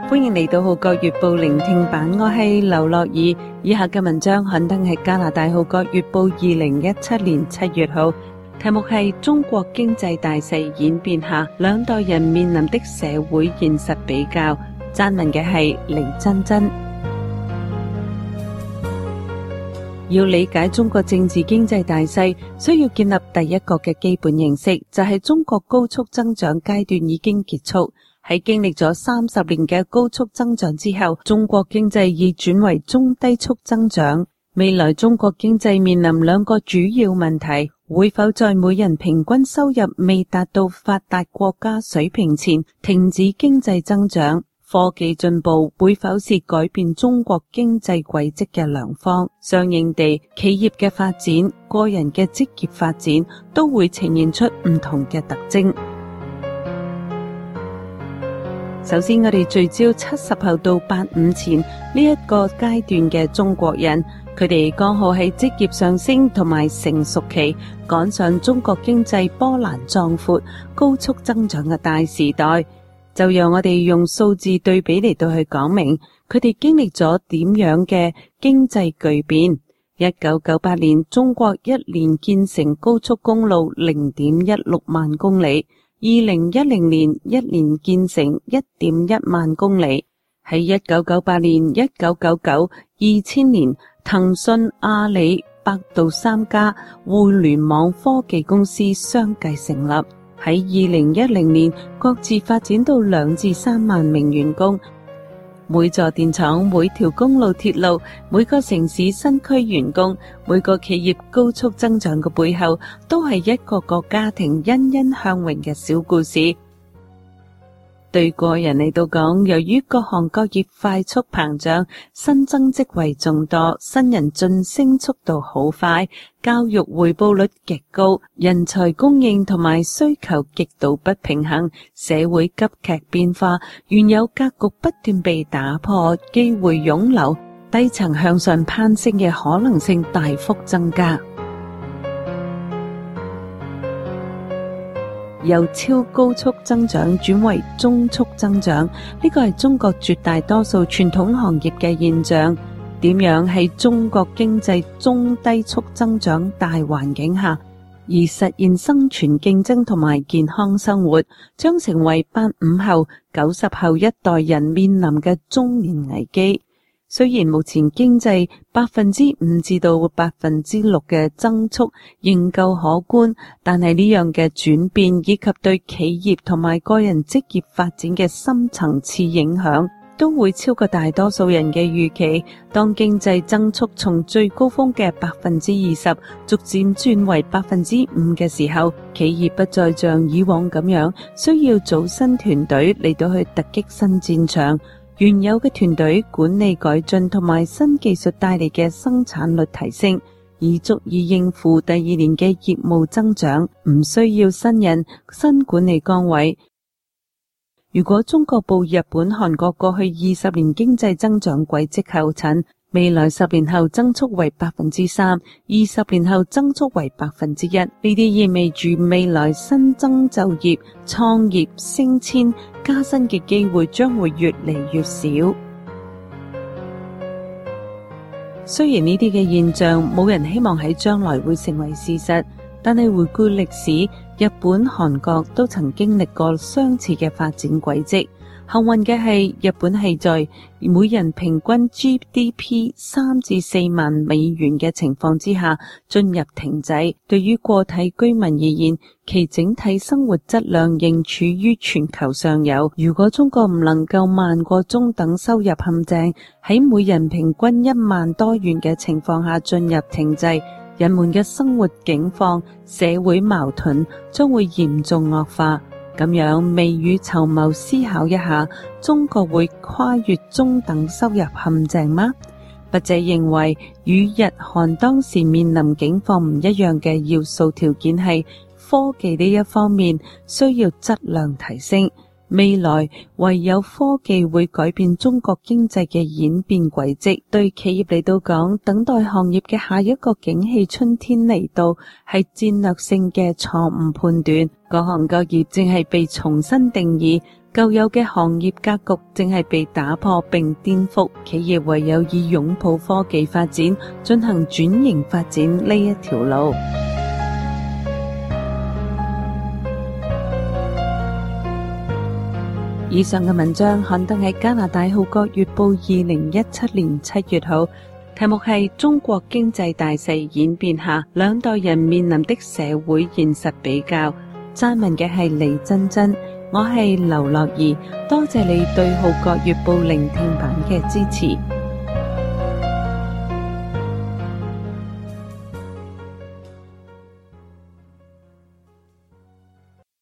歡迎嚟到《號角月報》聆聽版，我係劉樂儀。以下嘅文章刊登喺加拿大《號角月報》2017年7月號，題目係中國經濟大勢演變下兩代人面臨的社會現實比較。撰文嘅係李珍珍。要理解中國政治經濟大勢，需要建立第一個嘅基本認識，就係中國高速增長階段已經結束。喺經歷咗30年嘅高速增長之後，中國經濟已轉為中低速增長。未來中國經濟面臨兩個主要問題：會否在每人平均收入未達到發達國家水平前停止經濟增長？科技進步會否是改變中國經濟軌跡嘅良方？相應地，企業嘅發展、個人嘅職業發展都會呈現出唔同嘅特徵。首先，我哋聚焦70後到85前呢一個階段嘅中國人，佢哋剛好喺職業上升同埋成熟期，趕上中國經濟波瀾壯闊、高速增長嘅大時代。就讓我哋用數字對比嚟到去講明，佢哋經歷咗點樣嘅經濟巨變。1998年，中國一年建成高速公路0.16萬公里。2010年一年建成1.1萬公里。喺1998年、1999、2000年，騰訊、阿里、百度3家互聯網科技公司相繼成立。喺2010年，各自發展到2至3萬名員工。每座電廠、每條公路、鐵路、每個城市新區員工，每個企業高速增長嘅背後，都係一個個家庭欣欣向榮嘅小故事。對個人嚟到講，由於各行各業快速膨脹，新增職位眾多，新人晉升速度好快，教育回報率極高，人才供應同埋需求極度不平衡，社會急劇變化，原有格局不斷被打破，機會湧流，低層向上攀升嘅可能性大幅增加。由超高速增長轉為中速增長，呢個係中國絕大多數傳統行業嘅現象。點樣喺中國經濟中低速增長大環境下，而實現生存競爭同埋健康生活，將成為85後、90後一代人面臨嘅中年危機。雖然目前經濟5%至到6%嘅增速仍夠可觀，但係呢樣嘅轉變以及對企業同埋個人職業發展嘅深層次影響，都會超過大多數人嘅預期。當經濟增速從最高峰嘅20%逐漸轉為5%嘅時候，企業不再像以往咁樣需要組新團隊嚟到去突擊新戰場。原有嘅團隊管理改進同埋新技術帶嚟嘅生產率提升，已足以應付第二年嘅業務增長，唔需要新人、新管理崗位。如果中國步日本、韓國過去20年經濟增長軌跡後塵，未來10年後增速為3%，20年後增速為1%。呢啲意味住未來新增就業、創業、升遷、加薪嘅機會將會越嚟越少。雖然呢啲嘅現象冇人希望喺將來會成為事實，但係回顧歷史，日本、韓國都曾經歷過相似嘅發展軌跡。幸運嘅係，日本係在每人平均 GDP 3至4萬美元嘅情況之下進入停滯。對於個體居民而言，其整體生活質量仍處於全球上游。如果中國唔能夠慢過中等收入陷阱，喺每人平均1萬多元嘅情況下進入停滯，人們嘅生活境況、社會矛盾將會嚴重惡化。咁樣未雨綢繆思考一下，中國會跨越中等收入陷阱嗎？筆者認為，與日韓當時面臨境況唔一樣嘅要素條件係科技呢一方面需要質量提升。未來唯有科技會改變中國經濟嘅演變軌跡。對企業嚟到講，等待行業嘅下一個景氣春天嚟到，係戰略性嘅錯誤判斷。各行各業正係被重新定義， 舊有嘅行業格局正係被打破並顛覆，企業唯有以擁抱科技發展，進行轉型發展呢一條路。以上嘅文章刊登喺加拿大《號角月報》2017年7月號，題目係中國經濟大勢演變下兩代人面臨的社會現實比較。撰文嘅係李珍珍，我係劉樂儀，多謝你對《號角月報》聆聽版嘅支持。